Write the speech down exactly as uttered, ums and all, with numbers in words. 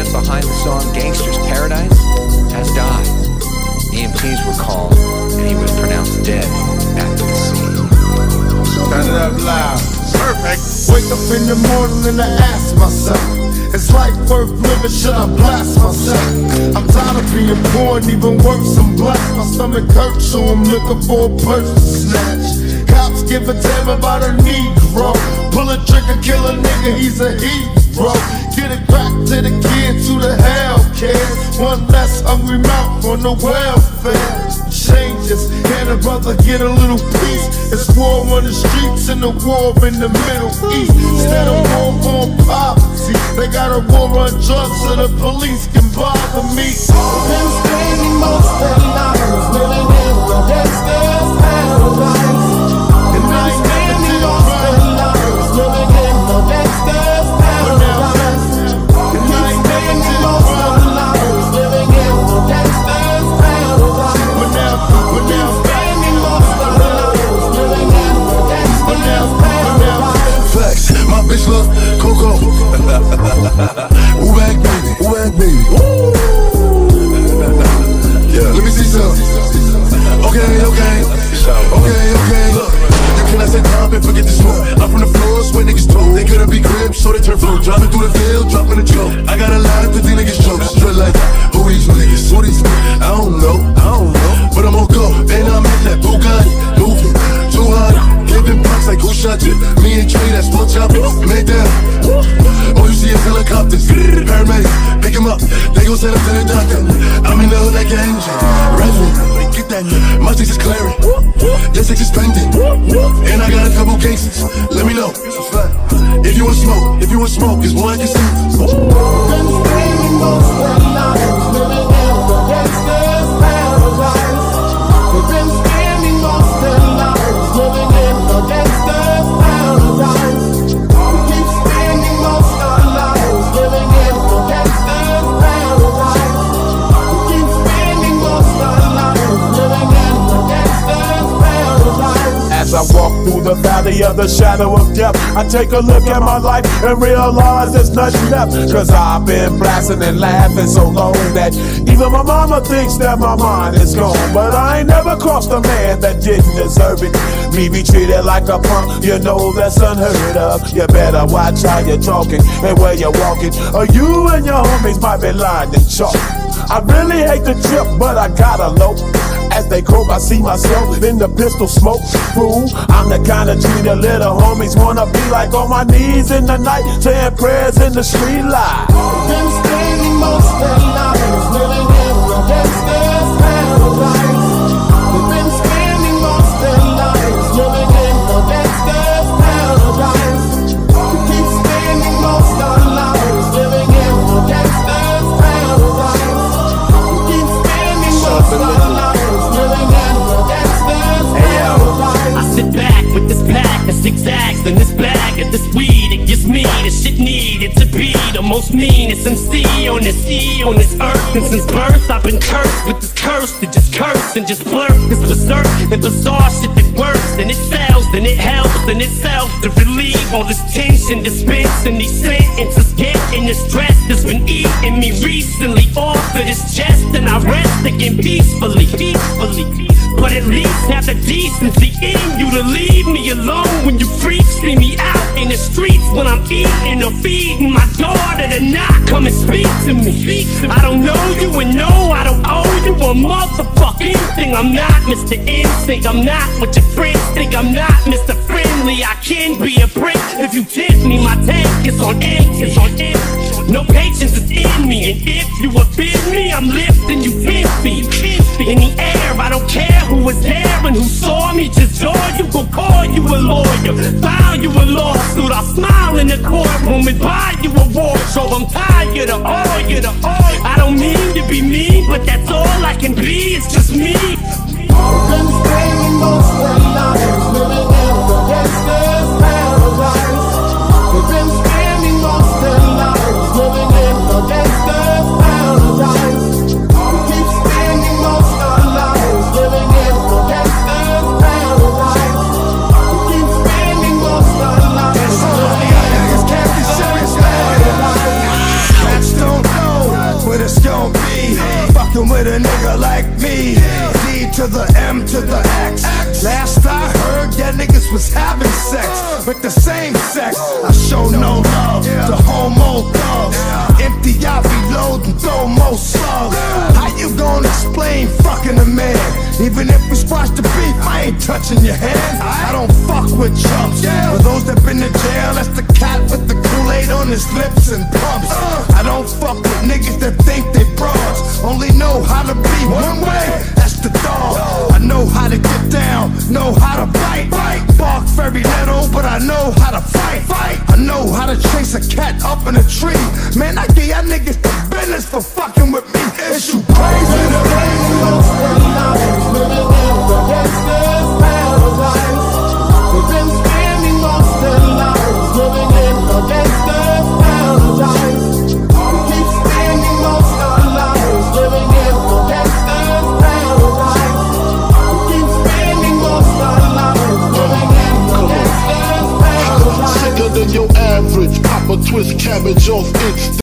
man behind the song Gangster's Paradise has died. E M Ts were called, and he was pronounced dead after the scene. Turn it up loud. Perfect. Wake up in the morning and I ask myself, is life worth living? Should I blast myself? I'm tired of being poor and even worse, I'm black. My stomach hurts, so I'm looking for a purse to snatch. Cops give a damn about a Negro. Pull a trigger, kill a nigga, he's a hero. Get it back to the kids who the hell cares. One less hungry mouth on the welfare. Changes, can a brother get a little peace? It's war on the streets and the war in the Middle East. Instead of war on poverty, they got a war on drugs so the police can bother me. Been spending most of their lives living in the gangster's paradise. And I ain't spending most of their lives living in the gangster's paradise. And I ain't spending most of their lives living in the gangster's paradise. But now, but now, spending most of their lives living in the gangster's paradise. Flex, my bitch look Coco. Woo back baby, woo back baby. Yeah, let me see some. Okay, okay, okay, okay. Look, you cannot say pop and forget the smoke. I'm from the floors where niggas told they couldn't be cribs, so they turn flow. Driving through the field, dropping the choke. I got a lot of fifty niggas choke. Straight like who these niggas? Who these niggas? I don't know, I don't know. But I'm on go, and I'm in that Bugatti, moving too hard. Giving bucks like who shot you? Me and Trey, that's full chopping. Man down. All you see is helicopters, paramedics, pick him up. They gon' send him to the doctor. I'm in the hood like an engine. Reverend, get that nigga. My six is clearing, your six is pending. And I got a couple cases. Let me know. If you want smoke, if you want smoke, it's one I can see. Been spending most of their lives living in the gangster's paradise. They've been spending most of their lives living in the gangster's paradise. We keep spending most of our lives living in the gangster's paradise. We keep spending most of our lives living in the gangster's paradise. As I walk through the valley of the shadow of death, I take a look at my life and realize there's nothing left. Cause I've been blasting and laughing so long that even my mama thinks that my mind is gone. But I ain't never crossed a man that didn't deserve it. Me be treated like a punk, you know that's unheard of. You better watch how you're talking and where you're walking, or you and your homies might be lying to chalk. I really hate the trip, but I gotta low. As they croak, I see myself in the pistol smoke. Fool, I'm the kind of G the little homies wanna be like, on my knees in the night, saying prayers in the street light. Been spending most of their lives living in the gangster's paradise. They've been spending most of their lives living in the gangster's paradise. We keep spending most of our lives living in the gangster's paradise. We keep spending most of our lives living in the gangster's paradise. I sit back with this pack of zigzags and this bag of this weed. It gives me the shit needed to be the most meanest M C on this E on this earth. And since birth I've been cursed with this curse to just curse and just blurt this berserk and bizarre shit that works and it sells and it helps in itself to relieve all this tension, dispensing these sentences, getting the stress that's been eating me recently off of this chest, and I rest again peacefully, peacefully. But at least have the decency in you to leave me alone when you freaks see me out in the streets when I'm eating or feeding my daughter to not come and speak to me. I don't know you and no, I don't owe you a motherfucking thing. I'm not Mister Instinct, I'm not what your friends think. I'm not Mister Friendly, I can be a prick if you tempt me. My tank is on empty, it's on empty. No patience is in me, and if you offend me, I'm lifting you ten feet in the air. I don't care who was there and who saw me, just joy. You go call you a lawyer, file you a lawsuit. I'll smile in the courtroom and buy you a wardrobe. I'm tired of all you, the all. I don't mean to be mean, but that's all I can be. It's just me. Been spending most of their lives living in the gangster's paradise. They've been spending most of their lives living in the gangster's paradise. We keep spending most of our lives living in the gangster's paradise. We keep spending most of our lives living in the gangster's paradise. Cats don't know fucking with a nigga like me. D to the M to the X. Last I heard, that niggas was having sex with the same sex. I show no love to homo thugs. Empty, I reload and throw more slugs. How you gonna explain fucking a man? Even if we squash the beef, I ain't touching your hand. I don't fuck with chumps. For those that been to jail, that's the cat with the Kool-Aid on his lips and pumps. I don't fuck with niggas that think they broads. Only know how to be one way, that's the dog. I know how to get down, know how to bite. Bark very little, but I know how to fight. I know how to chase a cat up in a tree. Man, I give y'all niggas the business for fucking with me. Is you crazy? Living in the gangster's paradise. We've been spending most their lives living in the gangster's paradise. We keep spending most our lives living in the gangster's paradise. We keep spending most our lives living in the gangster's paradise. Sicker than your average, pop a twist cabbage off it.